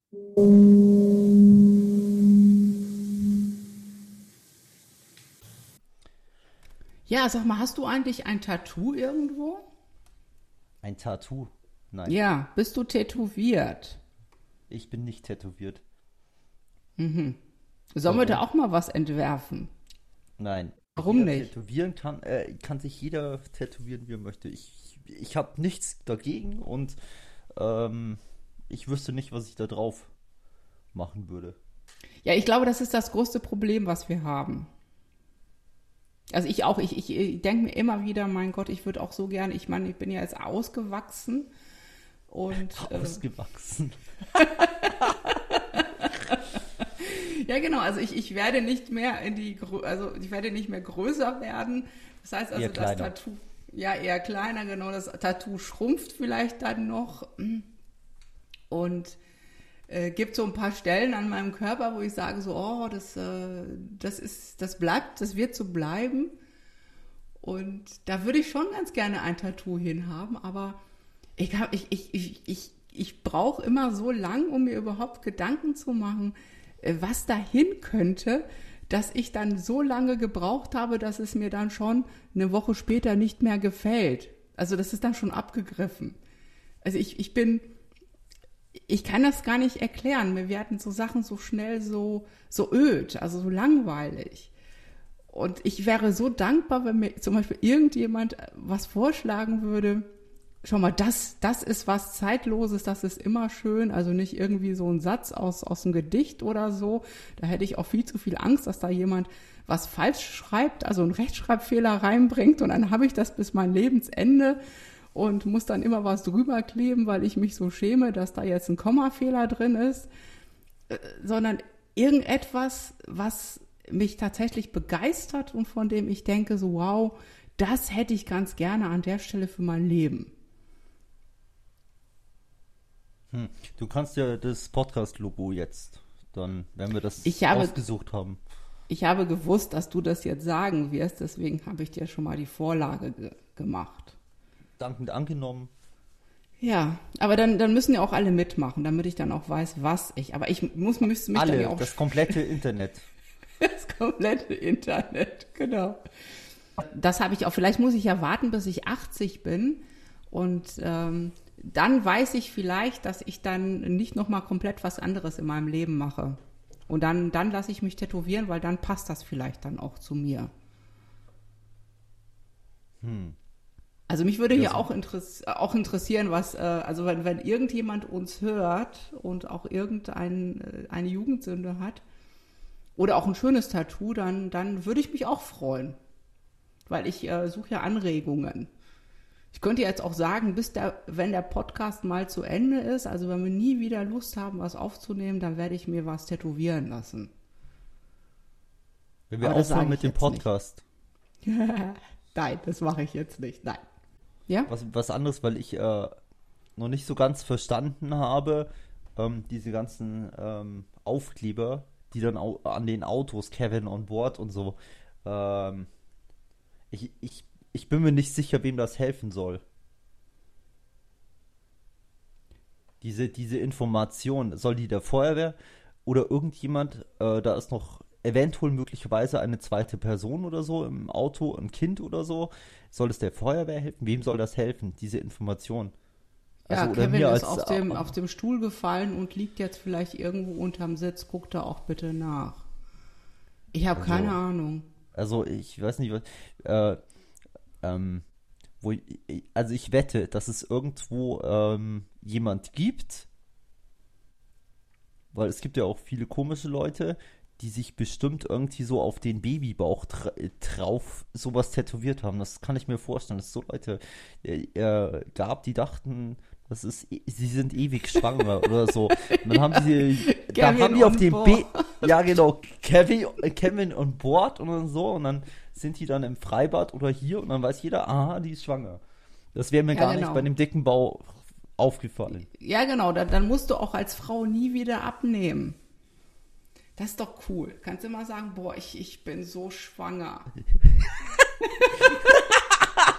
Ja, sag mal, hast du eigentlich ein Tattoo irgendwo? Ein Tattoo? Nein, Ja, bist du tätowiert? ich bin nicht tätowiert. Sollen wir da Warum? auch mal was entwerfen? Nein. Warum Jeder nicht? tätowieren kann sich jeder tätowieren, wie er möchte. Ich habe nichts dagegen und ähm, ich wüsste nicht, was ich da drauf machen würde. Ja, ich glaube, das ist das größte Problem, was wir haben. Also ich auch, ich denke mir immer wieder, mein Gott, ich würde auch so gerne, ich meine, ich bin ja jetzt ausgewachsen und Ausgewachsen. ja genau, also ich werde nicht mehr also ich werde nicht mehr größer werden. Das heißt also, Eher das kleiner. Tattoo, ja eher kleiner, genau, das Tattoo schrumpft vielleicht dann noch und gibt so ein paar Stellen an meinem Körper, wo ich sage so, oh, das bleibt, das wird so bleiben. Und da würde ich schon ganz gerne ein Tattoo hinhaben, aber ich brauche immer so lang, um mir überhaupt Gedanken zu machen, was dahin könnte, dass ich dann so lange gebraucht habe, dass es mir dann schon eine Woche später nicht mehr gefällt. Also das ist dann schon abgegriffen. Also ich kann das gar nicht erklären. Mir werden so Sachen so schnell so öd, also so langweilig. Und ich wäre so dankbar, wenn mir zum Beispiel irgendjemand was vorschlagen würde. Schau mal, das ist was Zeitloses, das ist immer schön. Also nicht irgendwie so ein Satz aus einem Gedicht oder so. Da hätte ich auch viel zu viel Angst, dass da jemand was falsch schreibt, also einen Rechtschreibfehler reinbringt und dann habe ich das bis mein Lebensende und muss dann immer was drüber kleben, weil ich mich so schäme, dass da jetzt ein Kommafehler drin ist, sondern irgendetwas, was mich tatsächlich begeistert und von dem ich denke, so wow, das hätte ich ganz gerne an der Stelle für mein Leben. Du kannst ja das Podcast-Logo jetzt, dann, wenn wir das Ich habe, ausgesucht haben. ich habe gewusst, dass du das jetzt sagen wirst, deswegen habe ich dir schon mal die Vorlage gemacht. Dankend angenommen. Ja, aber dann müssen ja auch alle mitmachen, damit ich dann auch weiß, was ich. Aber müsste mich dann ja Alle, auch das komplette Internet. das komplette Internet, genau. Das habe ich auch. Vielleicht muss ich ja warten, bis ich 80 bin und dann weiß ich vielleicht, dass ich dann nicht nochmal komplett was anderes in meinem Leben mache. Und dann lasse ich mich tätowieren, weil dann passt das vielleicht dann auch zu mir. Also mich würde Ja, hier so. auch interessieren, was, also wenn irgendjemand uns hört und auch eine Jugendsünde hat oder auch ein schönes Tattoo, dann würde ich mich auch freuen, weil ich suche ja Anregungen. Ich könnte jetzt auch sagen, wenn der Podcast mal zu Ende ist, also wenn wir nie wieder Lust haben, was aufzunehmen, dann werde ich mir was tätowieren lassen. Wenn wir Aber das sage aufhören ich mit dem jetzt nicht. Podcast. Nein, das mache ich jetzt nicht. Nein. Ja? Was anderes, weil ich noch nicht so ganz verstanden habe, diese ganzen Aufkleber, die dann an den Autos, Kevin on Board und so, ähm, ich bin mir nicht sicher, wem das helfen soll. Diese Information, soll die der Feuerwehr oder irgendjemand, da ist noch eventuell möglicherweise eine zweite Person oder so im Auto, ein Kind oder so, soll es der Feuerwehr helfen? Wem soll das helfen, diese Information? Ja, Also oder Kevin mir ist als, auf dem Stuhl gefallen und liegt jetzt vielleicht irgendwo unterm Sitz. Guck da auch bitte nach. Ich habe keine also, Ahnung. also ich weiß nicht, was, äh, ähm, also ich wette, dass es irgendwo jemand gibt, weil es gibt ja auch viele komische Leute, die sich bestimmt irgendwie so auf den Babybauch drauf sowas tätowiert haben. Das kann ich mir vorstellen, dass es so Leute gab, die dachten, sie sind ewig schwanger oder so. Und dann da haben Kevin die auf on dem board. ja genau, Kevin on Board und dann so und dann sind die dann im Freibad oder hier und dann weiß jeder, aha, die ist schwanger. Das wäre mir Ja, gar nicht bei genau. dem dicken Bau aufgefallen. Ja, genau. Dann musst du auch als Frau nie wieder abnehmen. Das ist doch cool. Kannst immer sagen, boah, ich bin so schwanger.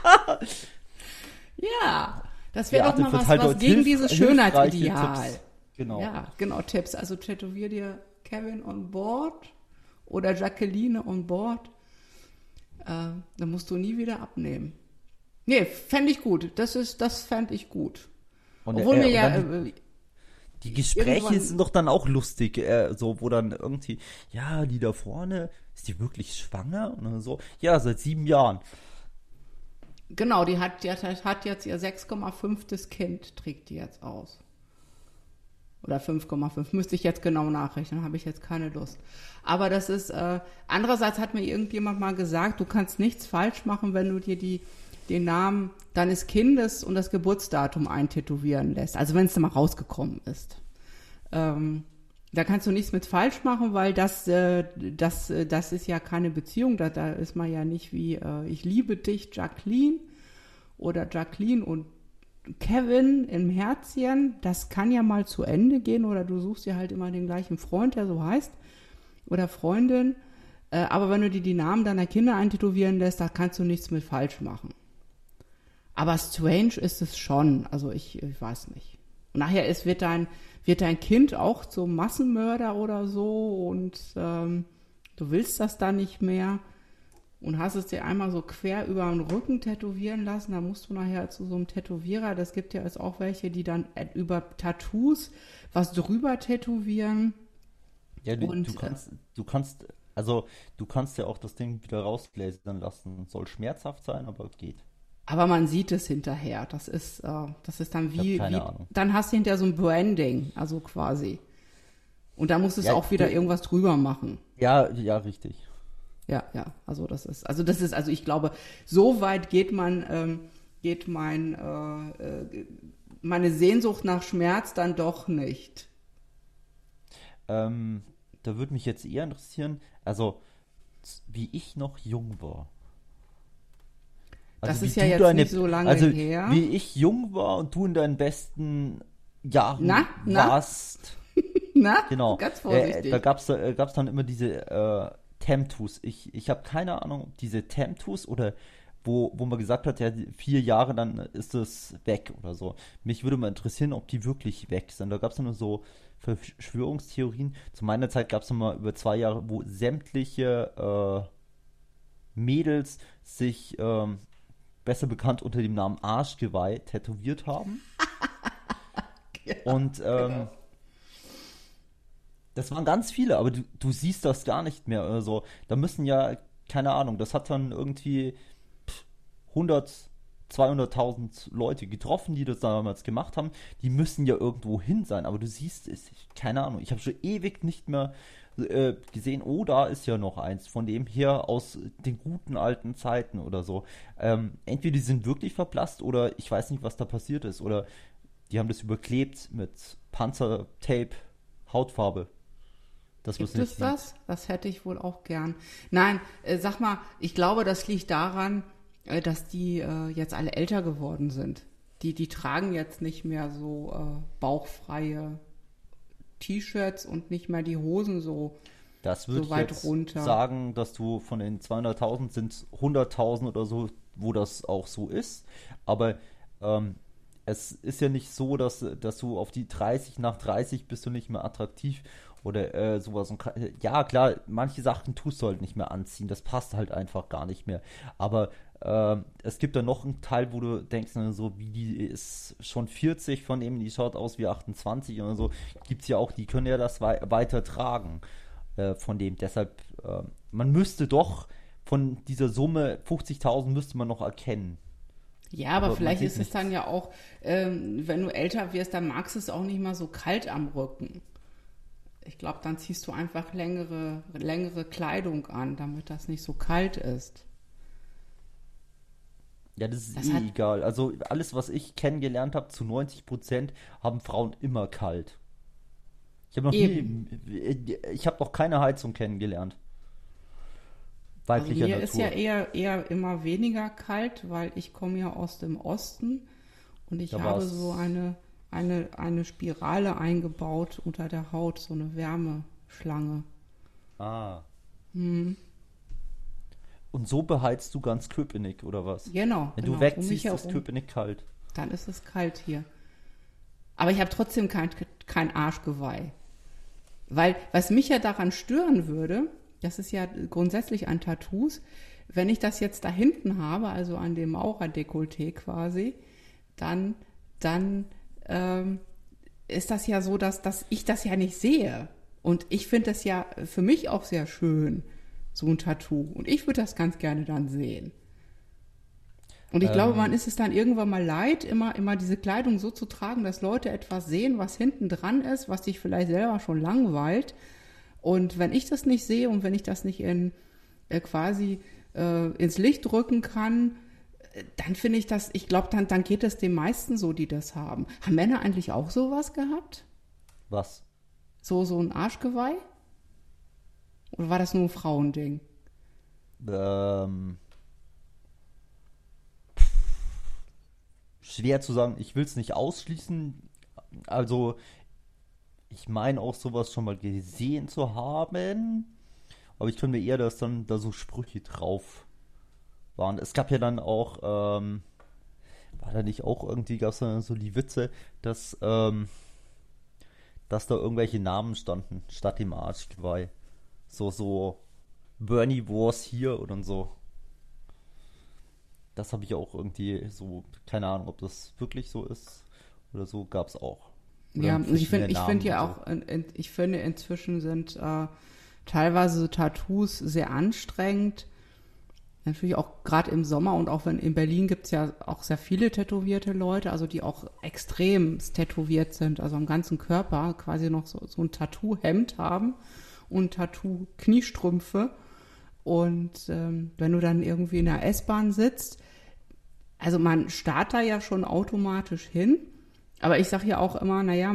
Ja, das wäre doch Beate mal verteilt was heute gegen dieses hilfreiche Schönheitsideal. Tipps. Genau. Ja, genau, Tipps. Also tätowier dir Kevin on board oder Jacqueline on board. Dann musst du nie wieder abnehmen. Nee, fände ich gut. Das fände ich gut. Und, Obwohl mir und ja dann die Gespräche irgendwann, sind doch dann auch lustig, so, wo dann irgendwie, ja, die da vorne, ist die wirklich schwanger? Und dann so, ja, seit 7 Jahren. genau, die hat jetzt ihr 6,5. Kind, trägt die jetzt aus. Oder 5,5, müsste ich jetzt genau nachrechnen, habe ich jetzt keine Lust. Aber das ist, andererseits hat mir irgendjemand mal gesagt, du kannst nichts falsch machen, wenn du dir den Namen deines Kindes und das Geburtsdatum eintätowieren lässt. Also wenn es da mal rausgekommen ist. Da kannst du nichts mit falsch machen, weil das ist ja keine Beziehung. Da ist man ja nicht wie, ich liebe dich, Jacqueline, oder Jacqueline und Kevin im Herzchen. Das kann ja mal zu Ende gehen, oder du suchst dir halt immer den gleichen Freund, der so heißt, oder Freundin. Aber wenn du dir die Namen deiner Kinder eintätowieren lässt, da kannst du nichts mit falsch machen. Aber strange ist es schon. Also ich weiß nicht. Und nachher wird dein Kind auch zum Massenmörder oder so, und du willst das dann nicht mehr und hast es dir einmal so quer über den Rücken tätowieren lassen. Da musst du nachher zu so einem Tätowierer. Das gibt ja jetzt auch welche, die dann über Tattoos was drüber tätowieren. Ja, Und du kannst ja auch das Ding wieder rausglasern lassen. Soll schmerzhaft sein, aber geht. aber man sieht es hinterher. Das ist dann Ich habe keine Ahnung. dann hast du hinterher so ein Branding, also quasi. Und da musst du es Ja, auch wieder irgendwas drüber machen. ja, ja, richtig. Ja, also ich glaube, so weit geht meine Sehnsucht nach Schmerz dann doch nicht. Da würde mich jetzt eher interessieren, also wie ich noch jung war. Das Also wie ist ja du jetzt nicht so lange her. wie ich jung war und du in deinen besten Na, Jahren na? warst. Na, Genau. ganz vorsichtig. Da gab's dann immer diese Temtus. Ich habe keine Ahnung, ob diese Temtus oder wo man gesagt hat, ja, 4 Jahre, dann ist es weg oder so. Mich würde mal interessieren, ob die wirklich weg sind. Da gab es nur so Verschwörungstheorien. Zu meiner Zeit gab es mal über 2 Jahre, wo sämtliche Mädels sich besser bekannt unter dem Namen Arschgeweih tätowiert haben. Und Genau. das waren ganz viele, aber du siehst das gar nicht mehr oder so. Da müssen ja, keine Ahnung, das hat dann irgendwie 100, 200.000 Leute getroffen, die das damals gemacht haben. Die müssen ja irgendwo hin sein, aber du siehst es, keine Ahnung. Ich habe schon ewig nicht mehr gesehen, oh, da ist ja noch eins von dem hier aus den guten alten Zeiten oder so. Entweder die sind wirklich verblasst oder ich weiß nicht, was da passiert ist. Oder die haben das überklebt mit Panzertape, Hautfarbe. Das Gibt nicht es sieht. das? Das hätte ich wohl auch gern. Nein, sag mal, ich glaube, das liegt daran, dass die jetzt alle älter geworden sind. Die tragen jetzt nicht mehr so bauchfreie T-Shirts und nicht mehr die Hosen Das würde so ich weit jetzt runter. sagen, dass du von den 200.000 sind 100.000 oder so, wo das auch so ist. Aber es ist ja nicht so, dass du auf die 30, nach 30 bist du nicht mehr attraktiv oder sowas. Und, ja, klar, manche Sachen tust du halt nicht mehr anziehen. Das passt halt einfach gar nicht mehr. Aber es gibt da noch einen Teil, wo du denkst, so wie die ist schon 40, von dem die schaut aus wie 28 oder so. Gibt es ja auch, die können ja das weiter tragen von dem. Deshalb, man müsste doch von dieser Summe 50.000 müsste man noch erkennen. Ja, aber Man vielleicht sieht ist es nichts. dann ja auch, wenn du älter wirst, dann magst du es auch nicht mehr so kalt am Rücken. Ich glaube, dann ziehst du einfach längere Kleidung an, damit das nicht so kalt ist. Ja, das ist Das hat egal. Also alles, was ich kennengelernt habe, zu 90% haben Frauen immer kalt. Ich habe noch eben. ich habe noch keine Heizung kennengelernt. Also Weiblicher mir ist ja Natur. eher immer weniger kalt, weil ich komme ja aus dem Osten und ich Da habe war's. so eine Spirale eingebaut unter der Haut, so eine Wärmeschlange. Ah. Hm. Und so beheizt du ganz Köpenick, oder was? Genau, Wenn du genau. Um mich wegziehst, ist herum. Köpenick kalt. Dann ist es kalt hier. Aber ich habe trotzdem kein Arschgeweih. Weil, was mich ja daran stören würde, das ist ja grundsätzlich an Tattoos, wenn ich das jetzt da hinten habe, also an dem Maurerdekolleté quasi, dann ist das ja so, dass ich das ja nicht sehe. Und ich finde das ja für mich auch sehr schön, so ein Tattoo. Und ich würde das ganz gerne dann sehen. Und ich glaube, man ist es dann irgendwann mal leid, immer diese Kleidung so zu tragen, dass Leute etwas sehen, was hinten dran ist, was dich vielleicht selber schon langweilt. Und wenn ich das nicht sehe und wenn ich das nicht quasi ins Licht rücken kann, dann finde ich das, ich glaube, dann geht es den meisten so, die das haben. Haben Männer eigentlich auch sowas gehabt? Was? So ein Arschgeweih? Oder war das nur ein Frauending? Schwer zu sagen, ich will es nicht ausschließen. Also, ich meine auch sowas schon mal gesehen zu haben. Aber ich könnte mir eher, dass dann da so Sprüche drauf waren. Es gab ja dann auch, war da nicht auch irgendwie, gab es dann so die Witze, dass da irgendwelche Namen standen, statt dem Arschgeweih. So Bernie Wars hier oder so. Das habe ich auch irgendwie so, keine Ahnung, ob das wirklich so ist oder so, gab es auch. Oder Ja, ich verschiedene finde Namen ja und so. auch, ich finde inzwischen sind teilweise so Tattoos sehr anstrengend. Natürlich auch gerade im Sommer und auch wenn in Berlin gibt es ja auch sehr viele tätowierte Leute, also die auch extrem tätowiert sind, also am ganzen Körper quasi noch so ein Tattoo-Hemd haben und Tattoo-Kniestrümpfe. Und wenn du dann irgendwie in der S-Bahn sitzt, also man starrt da ja schon automatisch hin, aber ich sage ja auch immer, naja,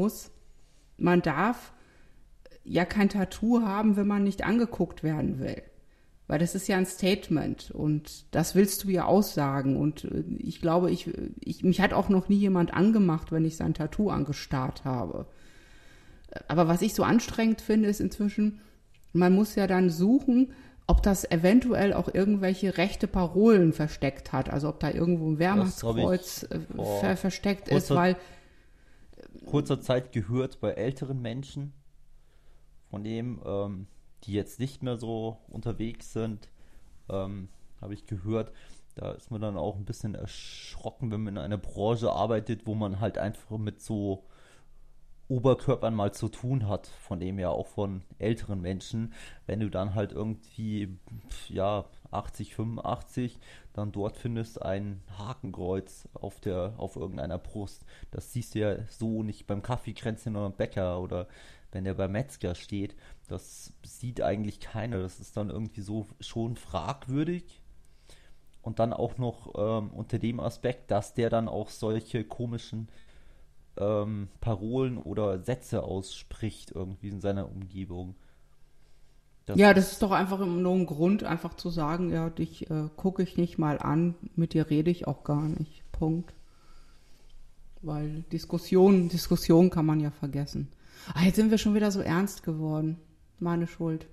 man darf ja kein Tattoo haben, wenn man nicht angeguckt werden will. Weil das ist ja ein Statement und das willst du ja aussagen. Und ich glaube, mich hat auch noch nie jemand angemacht, wenn ich sein Tattoo angestarrt habe. Aber was ich so anstrengend finde, ist inzwischen, man muss ja dann suchen, ob das eventuell auch irgendwelche rechte Parolen versteckt hat. Also ob da irgendwo ein Wehrmachtskreuz versteckt ist, weil kurzer Zeit gehört bei älteren Menschen, von dem, die jetzt nicht mehr so unterwegs sind, habe ich gehört, da ist man dann auch ein bisschen erschrocken, wenn man in einer Branche arbeitet, wo man halt einfach mit so Oberkörpern mal zu tun hat, von dem ja auch von älteren Menschen, wenn du dann halt irgendwie, ja, 80, 85, dann dort findest ein Hakenkreuz auf irgendeiner Brust. Das siehst du ja so nicht beim Kaffeekränzchen oder Bäcker oder wenn der beim Metzger steht. Das sieht eigentlich keiner. Das ist dann irgendwie so schon fragwürdig. Und dann auch noch unter dem Aspekt, dass der dann auch solche komischen Parolen oder Sätze ausspricht irgendwie in seiner Umgebung. das ist doch einfach nur ein Grund, einfach zu sagen, ja, dich gucke ich nicht mal an, mit dir rede ich auch gar nicht. Punkt. Weil Diskussion kann man ja vergessen. Jetzt sind wir schon wieder so ernst geworden. Meine Schuld.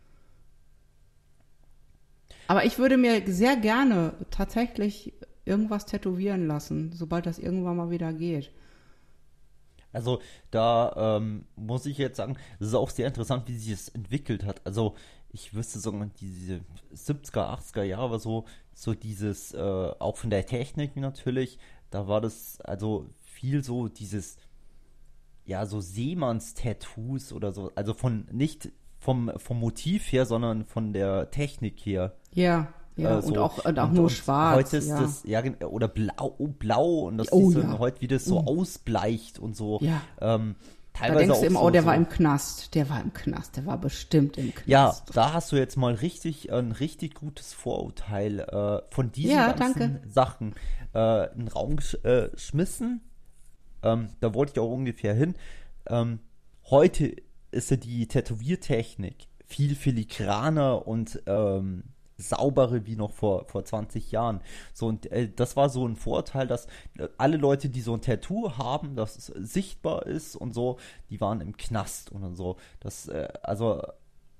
Aber ich würde mir sehr gerne tatsächlich irgendwas tätowieren lassen, sobald das irgendwann mal wieder geht. Also da muss ich jetzt sagen, es ist auch sehr interessant, wie sich es entwickelt hat. Also ich wüsste sogar, diese 70er, 80er Jahre so dieses, auch von der Technik natürlich, da war das also viel so dieses, ja, so Seemanns-Tattoos oder so, also nicht vom Motiv her, sondern von der Technik her. Ja, und So. auch nur schwarz. Heute ist das, ja, oder blau und das Oh, siehst du ja. dann heute, wie das so ausbleicht und so. Ja. Da Teilweise denkst du auch immer, so, der war so. im Knast. Der war im Knast. Der war bestimmt im Knast. Ja, da hast du jetzt mal ein richtig gutes Vorurteil von diesen Ja, ganzen danke. Sachen in den Raum geschmissen. Da wollte ich auch ungefähr hin. Heute ist ja die Tätowiertechnik viel filigraner und saubere wie noch vor 20 Jahren. So, und das war so ein Vorteil, dass alle Leute, die so ein Tattoo haben, das sichtbar ist und so, die waren im Knast und so. Das, also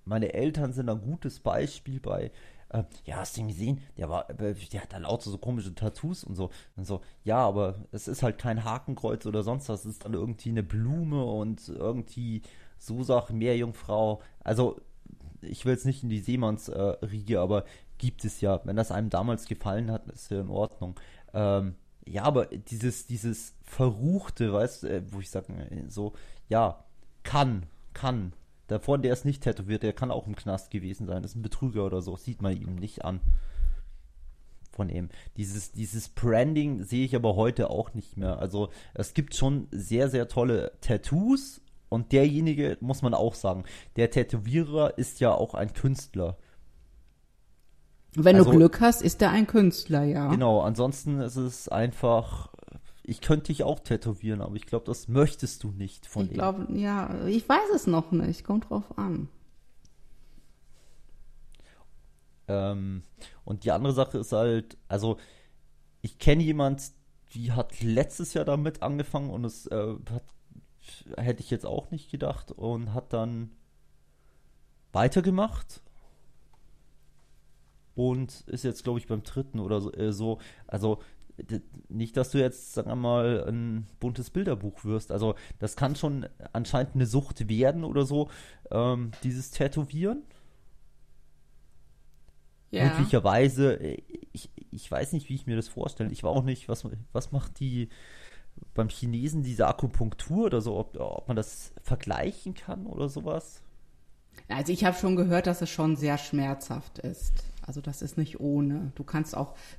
meine Eltern sind ein gutes Beispiel bei, ja, hast du ihn gesehen? Der hat da lauter so komische Tattoos und so. Und so, ja, aber es ist halt kein Hakenkreuz oder sonst was. Es ist dann irgendwie eine Blume und irgendwie so Sachen, Meerjungfrau. Also, ich will jetzt nicht in die Seemannsriege, aber gibt es ja. Wenn das einem damals gefallen hat, ist ja in Ordnung. Ja, aber dieses Verruchte, weißt du, wo ich sage, so, ja, kann. Davor, der ist nicht tätowiert, der kann auch im Knast gewesen sein. Das ist ein Betrüger oder so, sieht man ihm nicht an. Von ihm. Dieses Branding sehe ich aber heute auch nicht mehr. Also, es gibt schon sehr, sehr tolle Tattoos und derjenige, muss man auch sagen, der Tätowierer ist ja auch ein Künstler. Wenn Also, du Glück hast, ist er ein Künstler, ja. genau, ansonsten ist es einfach, ich könnte dich auch tätowieren, aber ich glaube, das möchtest du nicht von Ich ihm. glaube, ja, ich weiß es noch nicht, kommt drauf an. Und die andere Sache ist halt, also ich kenne jemand, die hat letztes Jahr damit angefangen und hätte ich jetzt auch nicht gedacht und hat dann weitergemacht und ist jetzt, glaube ich, beim dritten oder so. Also nicht, dass du jetzt, sagen wir mal, ein buntes Bilderbuch wirst. Also das kann schon anscheinend eine Sucht werden oder so, dieses Tätowieren. Ja. Möglicherweise, ich weiß nicht, wie ich mir das vorstelle. Ich war auch nicht, was macht die beim Chinesen diese Akupunktur oder so, ob man das vergleichen kann oder sowas? Also ich habe schon gehört, dass es schon sehr schmerzhaft ist. Also das ist nicht ohne. Du kannst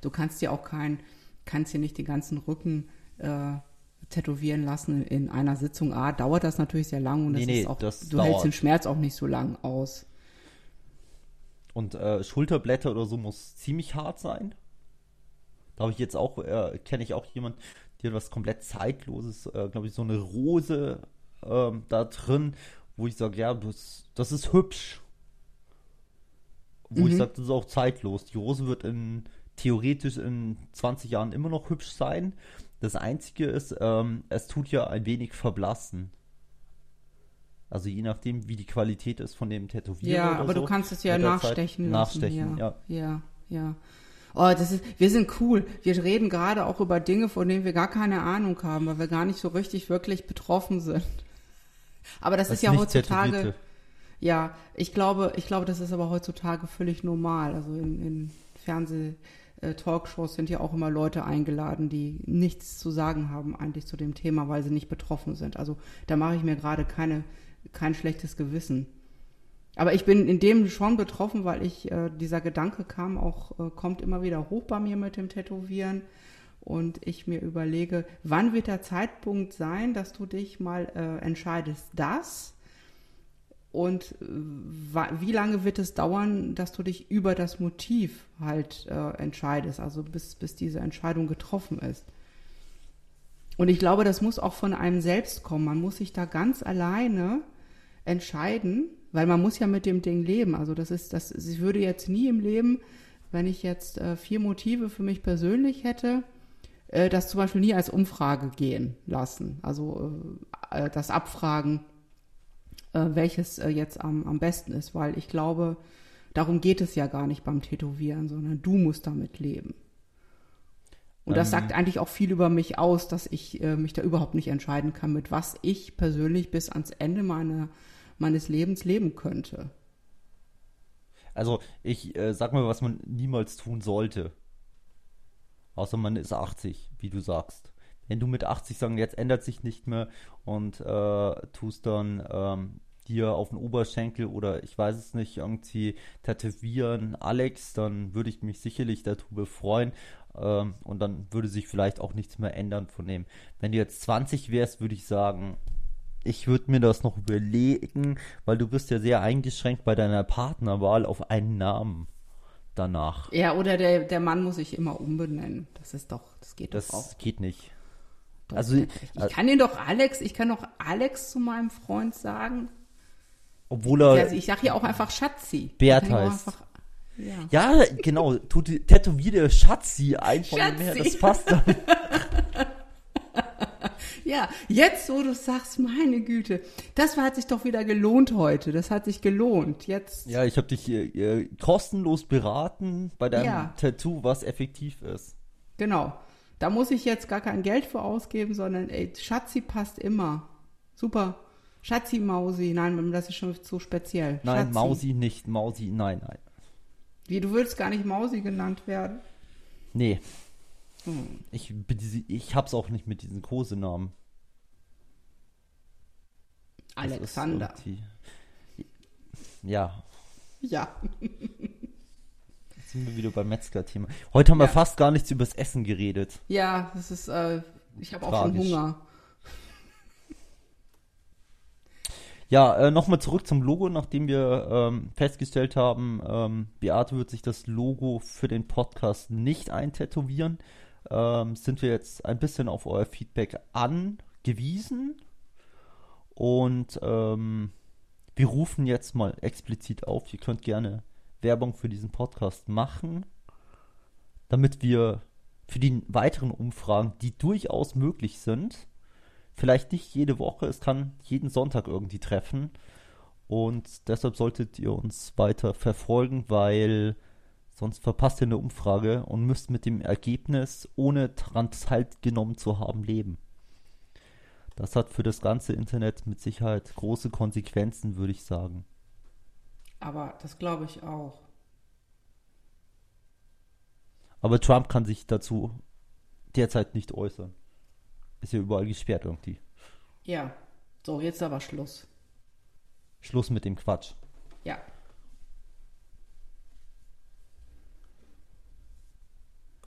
dir nicht den ganzen Rücken tätowieren lassen in einer Sitzung. Dauert das natürlich sehr lang und du hältst den Schmerz auch nicht so lang aus. Und Schulterblätter oder so muss ziemlich hart sein. Da habe ich jetzt auch, kenne ich auch jemanden, die hat was komplett Zeitloses, glaube ich, so eine Rose da drin, wo ich sage, ja, das ist hübsch. Wo ich sage, das ist auch zeitlos. Die Rose wird theoretisch in 20 Jahren immer noch hübsch sein. Das Einzige ist, es tut ja ein wenig verblassen. Also je nachdem, wie die Qualität ist von dem Tätowierer. Ja, oder aber so, du kannst es ja nachstechen lassen. Nachstechen, ja. Oh, wir sind cool. Wir reden gerade auch über Dinge, von denen wir gar keine Ahnung haben, weil wir gar nicht so richtig wirklich betroffen sind. Aber das ist ja heutzutage. Tätowierte. Ja, ich glaube, das ist aber heutzutage völlig normal. Also in Talkshows sind ja auch immer Leute eingeladen, die nichts zu sagen haben eigentlich zu dem Thema, weil sie nicht betroffen sind. Also da mache ich mir gerade kein schlechtes Gewissen. Aber ich bin in dem schon betroffen, weil dieser Gedanke kommt immer wieder hoch bei mir mit dem Tätowieren. Und ich mir überlege, wann wird der Zeitpunkt sein, dass du dich mal entscheidest, und wie lange wird es dauern, dass du dich über das Motiv halt entscheidest, also bis diese Entscheidung getroffen ist. Und ich glaube, das muss auch von einem selbst kommen. Man muss sich da ganz alleine entscheiden, weil man muss ja mit dem Ding leben. Also ich würde jetzt nie im Leben, wenn ich jetzt 4 Motive für mich persönlich hätte, das zum Beispiel nie als Umfrage gehen lassen. Also das Abfragen, welches jetzt am besten ist, weil ich glaube, darum geht es ja gar nicht beim Tätowieren, sondern du musst damit leben. Und das sagt eigentlich auch viel über mich aus, dass ich mich da überhaupt nicht entscheiden kann, mit was ich persönlich bis ans Ende meines Lebens leben könnte. Also ich sag mal, was man niemals tun sollte. Außer man ist 80, wie du sagst. Wenn du mit 80 sagen, jetzt ändert sich nicht mehr und tust dann dir auf den Oberschenkel oder ich weiß es nicht, irgendwie tätowieren, Alex, dann würde ich mich sicherlich darüber freuen und dann würde sich vielleicht auch nichts mehr ändern von dem. Wenn du jetzt 20 wärst, würde ich sagen, ich würde mir das noch überlegen, weil du bist ja sehr eingeschränkt bei deiner Partnerwahl auf einen Namen danach. Ja, oder der Mann muss sich immer umbenennen. Das geht doch auch. Das geht nicht. Doch, Also, ich kann doch Alex zu meinem Freund sagen. Obwohl er Also ich sage ja auch einfach Schatzi. Bert heißt. Ja. Ja, genau. Tätowier Schatzi ein von dem her, das passt dann. Ja, jetzt, wo du sagst, meine Güte, das hat sich doch wieder gelohnt heute. Das hat sich gelohnt. Jetzt. Ja, ich habe dich kostenlos beraten bei deinem Tattoo, was effektiv ist. Genau. Da muss ich jetzt gar kein Geld für ausgeben, sondern ey, Schatzi passt immer. Super. Schatzi, Mausi. Nein, das ist schon zu speziell. Nein, Schatzi. Mausi nicht. Mausi, nein. Wie, du willst gar nicht Mausi genannt werden? Nee. Ich hab's auch nicht mit diesen Kosenamen. Alexander. Ja. Ja. Jetzt sind wir wieder beim Metzger-Thema. Heute haben wir fast gar nichts übers Essen geredet. Ja, das ist, ich habe auch schon Hunger. Ja, nochmal zurück zum Logo, nachdem wir festgestellt haben, Beate wird sich das Logo für den Podcast nicht eintätowieren, sind wir jetzt ein bisschen auf euer Feedback angewiesen und wir rufen jetzt mal explizit auf, ihr könnt gerne Werbung für diesen Podcast machen, damit wir für die weiteren Umfragen, die durchaus möglich sind, vielleicht nicht jede Woche, es kann jeden Sonntag irgendwie treffen. Und deshalb solltet ihr uns weiter verfolgen, weil sonst verpasst ihr eine Umfrage und müsst mit dem Ergebnis, ohne daran teilgenommen zu haben, leben. Das hat für das ganze Internet mit Sicherheit große Konsequenzen, würde ich sagen. Aber das glaube ich auch. Aber Trump kann sich dazu derzeit nicht äußern. Ist ja überall gesperrt irgendwie. Ja, so, jetzt aber Schluss. Schluss mit dem Quatsch. Ja.